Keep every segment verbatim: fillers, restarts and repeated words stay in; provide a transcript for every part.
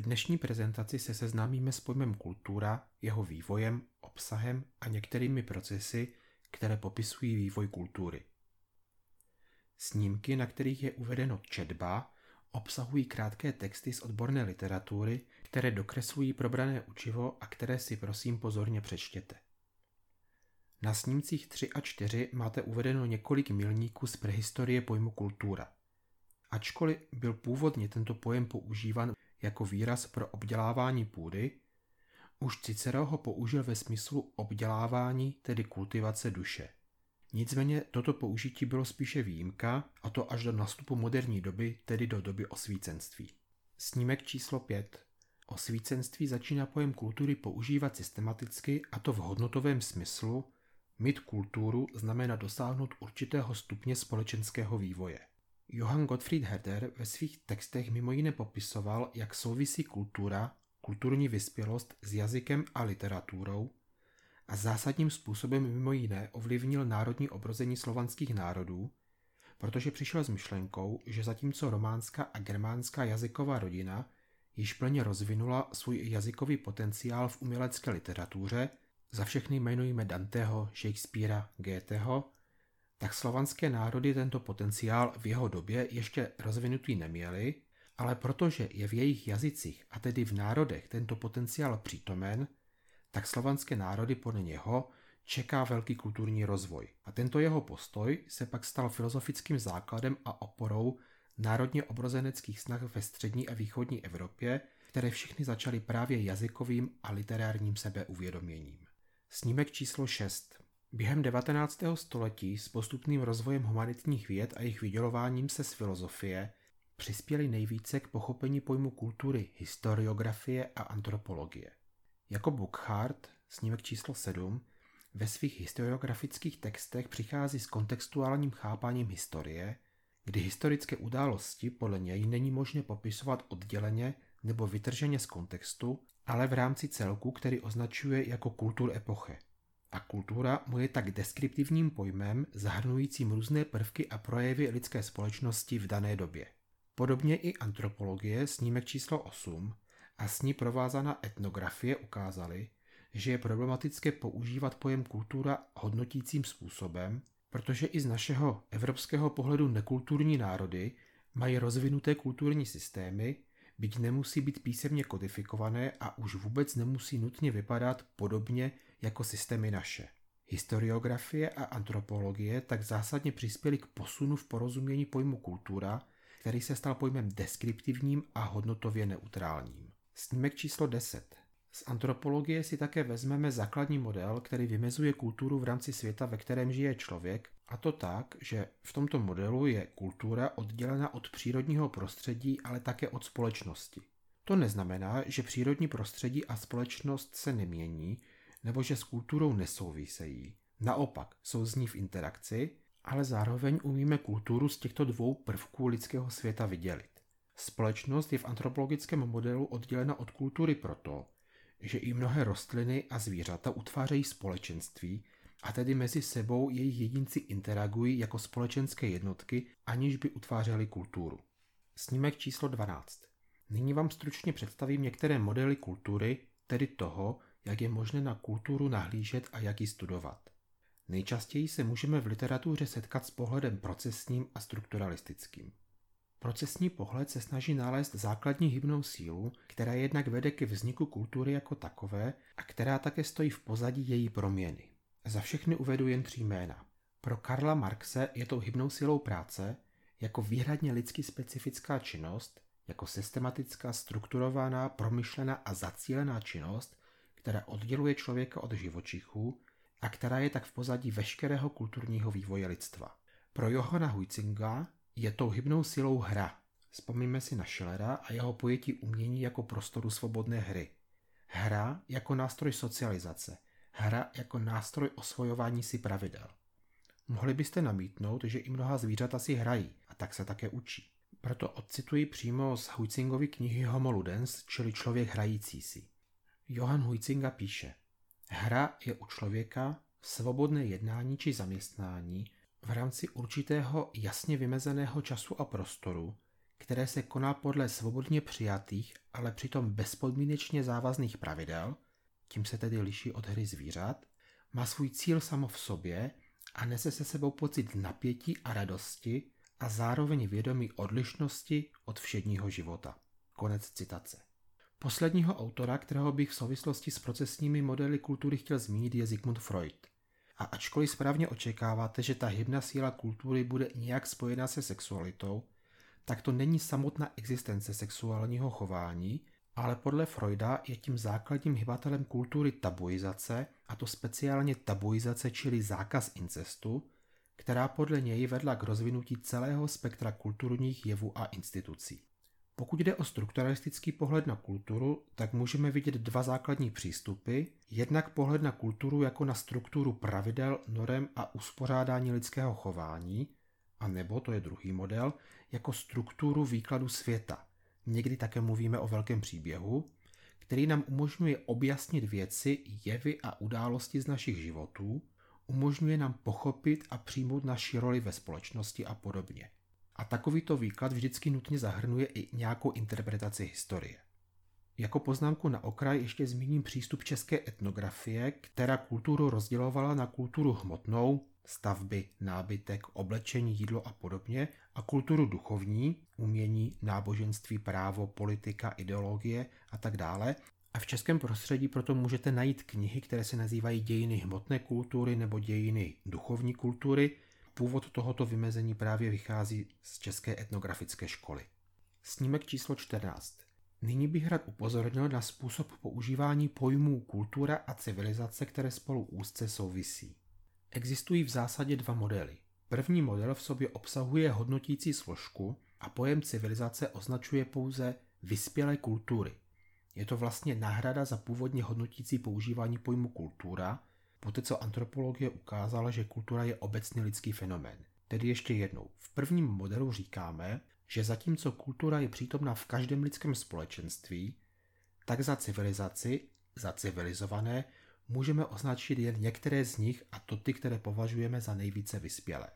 dnešní prezentaci se seznámíme s pojmem kultura, jeho vývojem, obsahem a některými procesy, které popisují vývoj kultury. Snímky, na kterých je uvedeno četba, obsahují krátké texty z odborné literatury, které dokreslují probrané učivo a které si prosím pozorně přečtěte. Na snímcích tři a čtyři máte uvedeno několik milníků z prehistorie pojmu kultura. Ačkoliv byl původně tento pojem používán jako výraz pro obdělávání půdy, už Cicero ho použil ve smyslu obdělávání, tedy kultivace duše. Nicméně toto použití bylo spíše výjimka, a to až do nastupu moderní doby, tedy do doby osvícenství. Snímek číslo pět. Osvícenství začíná pojem kultury používat systematicky, a to v hodnotovém smyslu. Mít kulturu znamená dosáhnout určitého stupně společenského vývoje. Johann Gottfried Herder ve svých textech mimo jiné popisoval, jak souvisí kultura, kulturní vyspělost s jazykem a literaturou a zásadním způsobem mimo jiné ovlivnil národní obrození slovanských národů, protože přišel s myšlenkou, že zatímco románská a germánská jazyková rodina již plně rozvinula svůj jazykový potenciál v umělecké literatuře, za všechny jmenujeme Danteho, Shakespearea, Goetheho, tak slovanské národy tento potenciál v jeho době ještě rozvinutý neměly, ale protože je v jejich jazycích, a tedy v národech, tento potenciál přítomen, tak slovanské národy podle něho čeká velký kulturní rozvoj. A tento jeho postoj se pak stal filozofickým základem a oporou národně obrozeneckých snah ve střední a východní Evropě, které všechny začaly právě jazykovým a literárním sebeuvědoměním. Snímek číslo šest. Během devatenáctého století s postupným rozvojem humanitních věd a jejich vydělováním se z filozofie přispěli nejvíce k pochopení pojmu kultury historiografie a antropologie. Jako Burckhardt, snímek číslo sedm, ve svých historiografických textech přichází s kontextuálním chápáním historie, kdy historické události podle něj není možné popisovat odděleně nebo vytrženě z kontextu, ale v rámci celku, který označuje jako kultur epoche. A kultura mu je tak deskriptivním pojmem zahrnujícím různé prvky a projevy lidské společnosti v dané době. Podobně i antropologie, snímek číslo osm, a s ní provázaná etnografie ukázaly, že je problematické používat pojem kultura hodnotícím způsobem, protože i z našeho evropského pohledu nekulturní národy mají rozvinuté kulturní systémy, byť nemusí být písemně kodifikované a už vůbec nemusí nutně vypadat podobně jako systémy naše. Historiografie a antropologie tak zásadně přispěly k posunu v porozumění pojmu kultura, který se stal pojmem deskriptivním a hodnotově neutrálním. Snímek číslo deset. Z antropologie si také vezmeme základní model, který vymezuje kulturu v rámci světa, ve kterém žije člověk, a to tak, že v tomto modelu je kultura oddělena od přírodního prostředí, ale také od společnosti. To neznamená, že přírodní prostředí a společnost se nemění, nebo že s kulturou nesouvisejí. Naopak, jsou z ní v interakci, ale zároveň umíme kulturu z těchto dvou prvků lidského světa vydělit. Společnost je v antropologickém modelu oddělena od kultury proto, že i mnohé rostliny a zvířata utvářejí společenství a tedy mezi sebou jejich jedinci interagují jako společenské jednotky, aniž by utvářely kulturu. Snímek číslo dvanáct. Nyní vám stručně představím některé modely kultury, tedy toho, jak je možné na kulturu nahlížet a jak ji studovat. Nejčastěji se můžeme v literatuře setkat s pohledem procesním a strukturalistickým. Procesní pohled se snaží nalézt základní hybnou sílu, která jednak vede ke vzniku kultury jako takové a která také stojí v pozadí její proměny. Za všechny uvedu jen tři jména. Pro Karla Marxe je tou hybnou silou práce jako výhradně lidsky specifická činnost, jako systematická, strukturovaná, promyšlená a zacílená činnost, která odděluje člověka od živočichů a která je tak v pozadí veškerého kulturního vývoje lidstva. Pro Johanna Huizinga je tou hybnou silou hra. Vzpomeňme si na Schillera a jeho pojetí umění jako prostoru svobodné hry. Hra jako nástroj socializace. Hra jako nástroj osvojování si pravidel. Mohli byste namítnout, že i mnoha zvířata si hrají a tak se také učí. Proto odcituji přímo z Huizingovy knihy Homo ludens, čili člověk hrající si. Johann Huizinga píše: hra je u člověka svobodné jednání či zaměstnání v rámci určitého jasně vymezeného času a prostoru, které se koná podle svobodně přijatých, ale přitom bezpodmínečně závazných pravidel, tím se tedy liší od hry zvířat, má svůj cíl samo v sobě a nese se sebou pocit napětí a radosti a zároveň vědomí odlišnosti od všedního života. Konec citace. Posledního autora, kterého bych v souvislosti s procesními modely kultury chtěl zmínit, je Sigmund Freud. A ačkoliv správně očekáváte, že ta hybná síla kultury bude nějak spojená se sexualitou, tak to není samotná existence sexuálního chování, ale podle Freuda je tím základním hybatelem kultury tabuizace, a to speciálně tabuizace, čili zákaz incestu, která podle něj vedla k rozvinutí celého spektra kulturních jevů a institucí. Pokud jde o strukturalistický pohled na kulturu, tak můžeme vidět dva základní přístupy. Jednak pohled na kulturu jako na strukturu pravidel, norem a uspořádání lidského chování, a nebo, to je druhý model, jako strukturu výkladu světa. Někdy také mluvíme o velkém příběhu, který nám umožňuje objasnit věci, jevy a události z našich životů, umožňuje nám pochopit a přijmout naši roli ve společnosti a podobně. A takovýto výklad vždycky nutně zahrnuje i nějakou interpretaci historie. Jako poznámku na okraj ještě zmíním přístup české etnografie, která kulturu rozdělovala na kulturu hmotnou, stavby, nábytek, oblečení, jídlo a podobně, a kulturu duchovní, umění, náboženství, právo, politika, ideologie a tak dále. A v českém prostředí proto můžete najít knihy, které se nazývají Dějiny hmotné kultury nebo Dějiny duchovní kultury. Původ tohoto vymezení právě vychází z České etnografické školy. Snímek číslo čtrnáct. Nyní bych rád upozornil na způsob používání pojmů kultura a civilizace, které spolu úzce souvisí. Existují v zásadě dva modely. První model v sobě obsahuje hodnotící složku a pojem civilizace označuje pouze vyspělé kultury. Je to vlastně náhrada za původně hodnotící používání pojmu kultura, poté co antropologie ukázala, že kultura je obecný lidský fenomén. Tedy ještě jednou, v prvním modelu říkáme, že zatímco kultura je přítomná v každém lidském společenství, tak za civilizaci, za civilizované, můžeme označit jen některé z nich, a to ty, které považujeme za nejvíce vyspělé.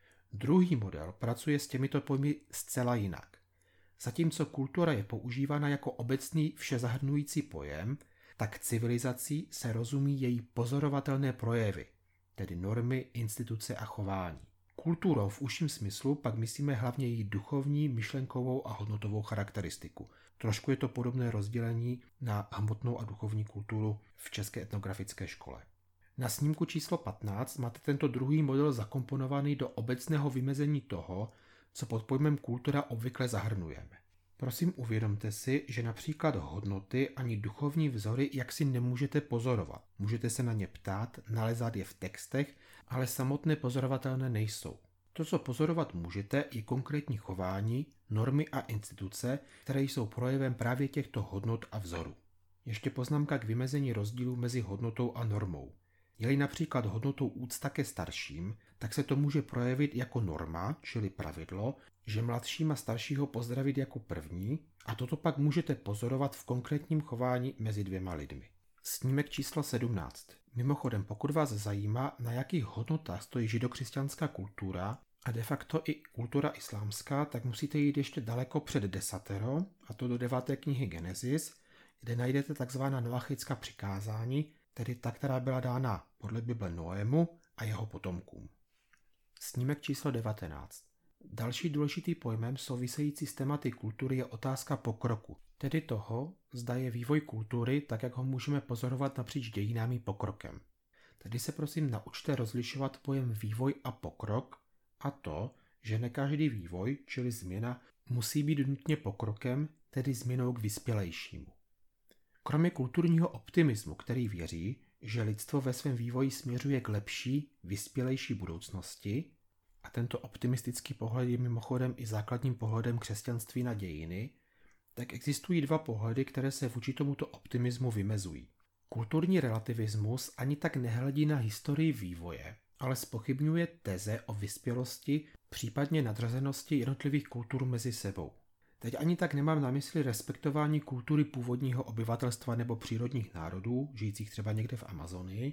Druhý model pracuje s těmito pojmy zcela jinak. Zatímco kultura je používána jako obecný všezahrnující pojem, tak civilizací se rozumí její pozorovatelné projevy, tedy normy, instituce a chování. Kulturou v užším smyslu pak myslíme hlavně její duchovní, myšlenkovou a hodnotovou charakteristiku. Trošku je to podobné rozdělení na hmotnou a duchovní kulturu v České etnografické škole. Na snímku číslo patnáct máte tento druhý model zakomponovaný do obecného vymezení toho, co pod pojmem kultura obvykle zahrnujeme. Prosím, uvědomte si, že například hodnoty ani duchovní vzory jaksi nemůžete pozorovat. Můžete se na ně ptát, nalezat je v textech, ale samotné pozorovatelné nejsou. To, co pozorovat můžete, je konkrétní chování, normy a instituce, které jsou projevem právě těchto hodnot a vzorů. Ještě poznámka k vymezení rozdílu mezi hodnotou a normou. Je-li například hodnotou úcta ke starším, tak se to může projevit jako norma, čili pravidlo, že mladší má staršího pozdravit jako první, a toto pak můžete pozorovat v konkrétním chování mezi dvěma lidmi. Snímek číslo sedmnáct. Mimochodem, pokud vás zajímá, na jakých hodnotách stojí židokřesťanská kultura a de facto i kultura islámská, tak musíte jít ještě daleko před desatero, a to do deváté knihy Genesis, kde najdete takzvaná noachická přikázání, tedy ta, která byla dána podle Bible Noému a jeho potomkům. Snímek číslo devatenáct. Další důležitý pojmem související s tématy kultury je otázka pokroku, tedy toho, zda je vývoj kultury tak, jak ho můžeme pozorovat napříč dějinami pokrokem. Tedy se prosím naučte rozlišovat pojem vývoj a pokrok a to, že ne každý vývoj, čili změna, musí být nutně pokrokem, tedy změnou k vyspělejšímu. Kromě kulturního optimismu, který věří, že lidstvo ve svém vývoji směřuje k lepší, vyspělejší budoucnosti, a tento optimistický pohled je mimochodem i základním pohledem křesťanství na dějiny, tak existují dva pohledy, které se vůči tomuto optimismu vymezují. Kulturní relativismus ani tak nehledí na historii vývoje, ale zpochybňuje teze o vyspělosti, případně nadřazenosti jednotlivých kultur mezi sebou. Teď ani tak nemám na mysli respektování kultury původního obyvatelstva nebo přírodních národů, žijících třeba někde v Amazonii,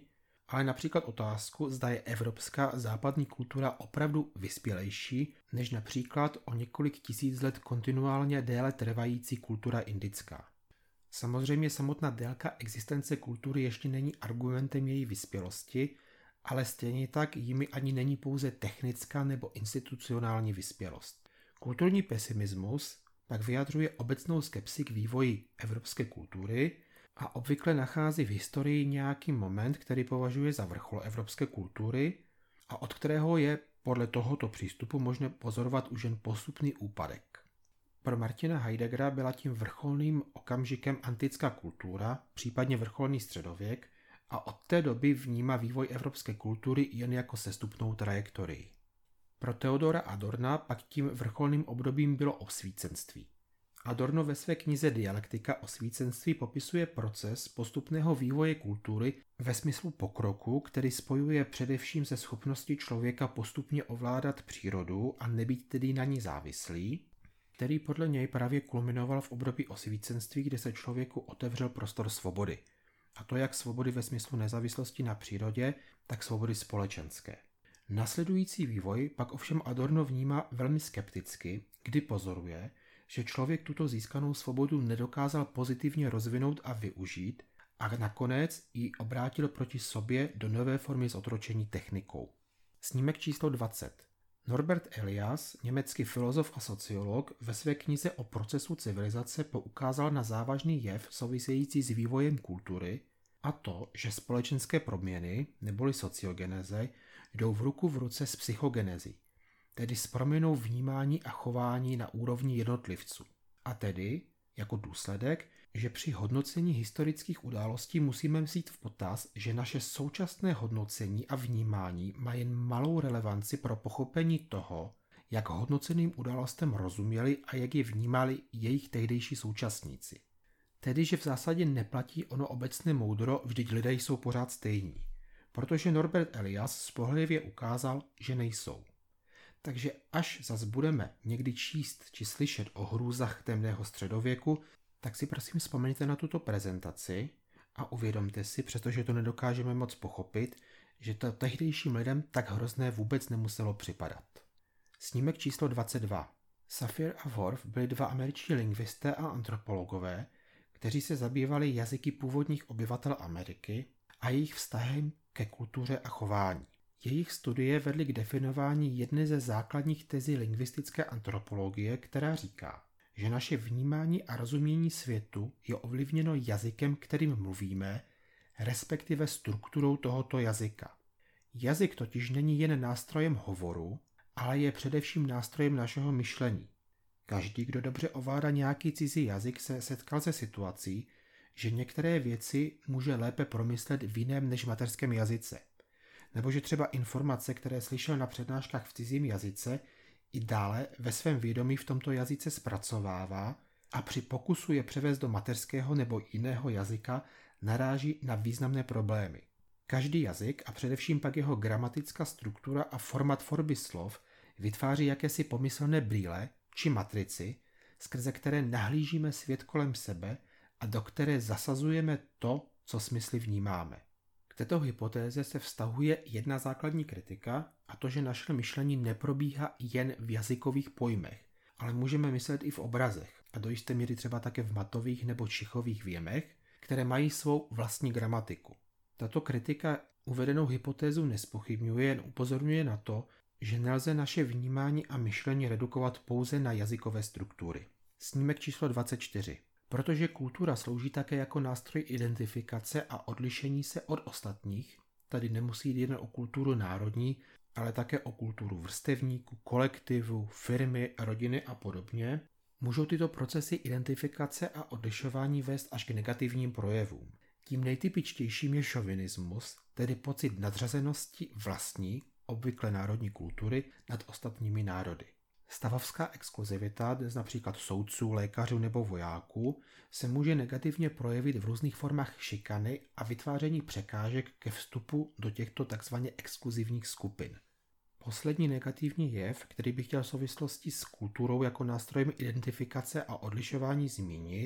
ale například otázku, zda je evropská západní kultura opravdu vyspělejší než například o několik tisíc let kontinuálně déle trvající kultura indická. Samozřejmě samotná délka existence kultury ještě není argumentem její vyspělosti, ale stejně tak jimi ani není pouze technická nebo institucionální vyspělost. Kulturní pesimismus pak vyjadřuje obecnou skepsi k vývoji evropské kultury a obvykle nachází v historii nějaký moment, který považuje za vrchol evropské kultury a od kterého je podle tohoto přístupu možné pozorovat už jen postupný úpadek. Pro Martina Heideggera byla tím vrcholným okamžikem antická kultura, případně vrcholný středověk, a od té doby vnímá vývoj evropské kultury jen jako sestupnou trajektorii. Pro Theodora Adorna pak tím vrcholným obdobím bylo osvícenství. Adorno ve své knize Dialektika osvícenství popisuje proces postupného vývoje kultury ve smyslu pokroku, který spojuje především se schopností člověka postupně ovládat přírodu a nebýt tedy na ní závislý, který podle něj právě kulminoval v období osvícenství, kde se člověku otevřel prostor svobody. A to jak svobody ve smyslu nezávislosti na přírodě, tak svobody společenské. Nasledující vývoj pak ovšem Adorno vnímá velmi skepticky, kdy pozoruje, že člověk tuto získanou svobodu nedokázal pozitivně rozvinout a využít a nakonec ji obrátil proti sobě do nové formy zotročení technikou. Snímek číslo dvacet. Norbert Elias, německý filozof a sociolog, ve své knize o procesu civilizace poukázal na závažný jev související s vývojem kultury, a to, že společenské proměny, neboli sociogeneze, jdou v ruku v ruce s psychogenezí, tedy s proměnou vnímání a chování na úrovni jednotlivců. A tedy, jako důsledek, že při hodnocení historických událostí musíme vzít v potaz, že naše současné hodnocení a vnímání má jen malou relevanci pro pochopení toho, jak hodnoceným událostem rozuměli a jak je vnímali jejich tehdejší současníci. Tedy, že v zásadě neplatí ono obecné moudro, vždyť lidé jsou pořád stejní, protože Norbert Elias spolehlivě ukázal, že nejsou. Takže až zas budeme někdy číst či slyšet o hrůzách temného středověku, tak si prosím vzpomeňte na tuto prezentaci a uvědomte si, přestože to nedokážeme moc pochopit, že to tehdejším lidem tak hrozné vůbec nemuselo připadat. Snímek číslo dvacet dva. Safir a Worf byli dva američtí lingvisté a antropologové, kteří se zabývali jazyky původních obyvatel Ameriky a jejich vztahem ke kultuře a chování. Jejich studie vedly k definování jedné ze základních tezí lingvistické antropologie, která říká, že naše vnímání a rozumění světu je ovlivněno jazykem, kterým mluvíme, respektive strukturou tohoto jazyka. Jazyk totiž není jen nástrojem hovoru, ale je především nástrojem našeho myšlení. Každý, kdo dobře ovládá nějaký cizí jazyk, se setkal se situací, že některé věci může lépe promyslet v jiném než mateřském jazyce. Nebo že třeba informace, které slyšel na přednáškách v cizím jazyce, i dále ve svém vědomí v tomto jazyce zpracovává a při pokusu je převést do mateřského nebo jiného jazyka naráží na významné problémy. Každý jazyk a především pak jeho gramatická struktura a format tvorby slov vytváří jakési pomyslné brýle či matrici, skrze které nahlížíme svět kolem sebe a do které zasazujeme to, co smysly vnímáme. K této hypotéze se vztahuje jedna základní kritika, a to, že naše myšlení neprobíhá jen v jazykových pojmech, ale můžeme myslet i v obrazech a do jisté míry třeba také v matových nebo čichových věmech, které mají svou vlastní gramatiku. Tato kritika uvedenou hypotézu nespochybňuje, jen upozorňuje na to, že nelze naše vnímání a myšlení redukovat pouze na jazykové struktury. Snímek číslo dvacet čtyři. Protože kultura slouží také jako nástroj identifikace a odlišení se od ostatních, tady nemusí jít jen o kulturu národní, ale také o kulturu vrstevníků, kolektivu, firmy, rodiny a podobně, můžou tyto procesy identifikace a odlišování vést až k negativním projevům. Tím nejtypičtějším je šovinismus, tedy pocit nadřazenosti vlastní, obvykle národní kultury, nad ostatními národy. Stavovská exkluzivita, dnes například soudců, lékařů nebo vojáků, se může negativně projevit v různých formách šikany a vytváření překážek ke vstupu do těchto tzv. Exkluzivních skupin. Poslední negativní jev, který bych chtěl v souvislosti s kulturou jako nástrojem identifikace a odlišování zmínit,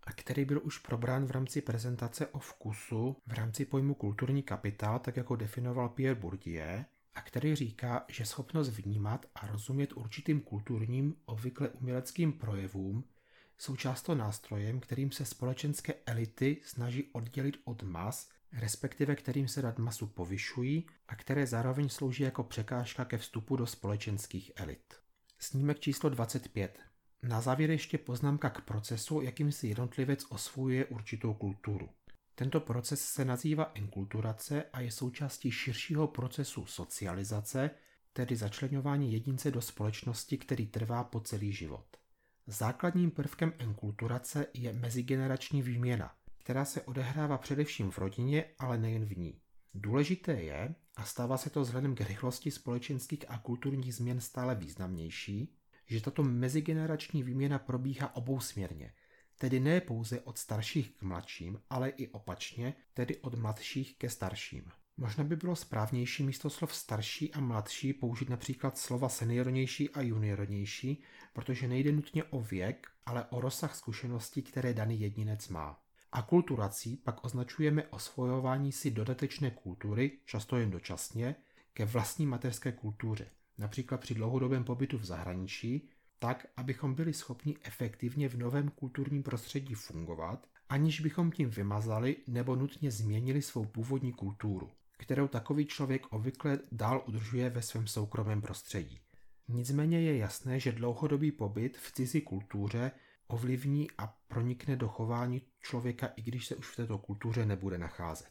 a který byl už probrán v rámci prezentace o vkusu v rámci pojmu kulturní kapitál, tak jako definoval Pierre Bourdieu, a který říká, že schopnost vnímat a rozumět určitým kulturním, obvykle uměleckým projevům jsou často nástrojem, kterým se společenské elity snaží oddělit od mas, respektive kterým se nad masu povyšují a které zároveň slouží jako překážka ke vstupu do společenských elit. Snímek číslo dvacet pět. Na závěr ještě poznámka k procesu, jakým si jednotlivec osvojuje určitou kulturu. Tento proces se nazývá enkulturace a je součástí širšího procesu socializace, tedy začleňování jedince do společnosti, který trvá po celý život. Základním prvkem enkulturace je mezigenerační výměna, která se odehrává především v rodině, ale nejen v ní. Důležité je, a stává se to vzhledem k rychlosti společenských a kulturních změn stále významnější, že tato mezigenerační výměna probíhá obousměrně, tedy ne pouze od starších k mladším, ale i opačně, tedy od mladších ke starším. Možná by bylo správnější místo slov starší a mladší použít například slova seniornější a juniornější, protože nejde nutně o věk, ale o rozsah zkušeností, které daný jedinec má. Akulturací pak označujeme osvojování si dodatečné kultury, často jen dočasně, ke vlastní mateřské kultuře, například při dlouhodobém pobytu v zahraničí, tak, abychom byli schopni efektivně v novém kulturním prostředí fungovat, aniž bychom tím vymazali nebo nutně změnili svou původní kulturu, kterou takový člověk obvykle dál udržuje ve svém soukromém prostředí. Nicméně je jasné, že dlouhodobý pobyt v cizí kultuře ovlivní a pronikne do chování člověka, i když se už v této kultuře nebude nacházet.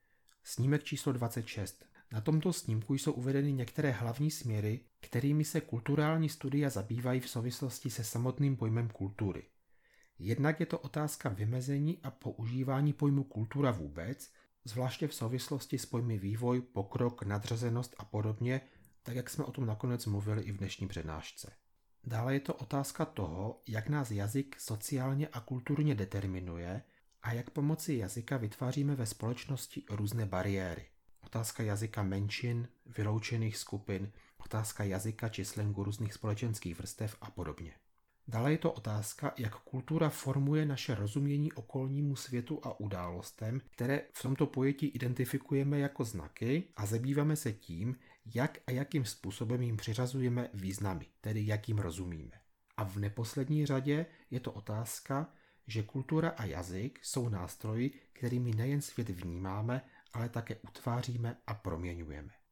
Snímek číslo dvacet šest. Na tomto snímku jsou uvedeny některé hlavní směry, kterými se kulturální studia zabývají v souvislosti se samotným pojmem kultury. Jednak je to otázka vymezení a používání pojmu kultura vůbec, zvláště v souvislosti s pojmy vývoj, pokrok, nadřazenost a podobně, tak jak jsme o tom nakonec mluvili i v dnešní přednášce. Dále je to otázka toho, jak nás jazyk sociálně a kulturně determinuje a jak pomocí jazyka vytváříme ve společnosti různé bariéry. Otázka jazyka menšin, vyloučených skupin, otázka jazyka či slangu různých společenských vrstev a podobně. Dále je to otázka, jak kultura formuje naše rozumění okolnímu světu a událostem, které v tomto pojetí identifikujeme jako znaky a zabýváme se tím, jak a jakým způsobem jim přiřazujeme významy, tedy jak jim rozumíme. A v neposlední řadě je to otázka, že kultura a jazyk jsou nástroji, kterými nejen svět vnímáme, ale také utváříme a proměňujeme.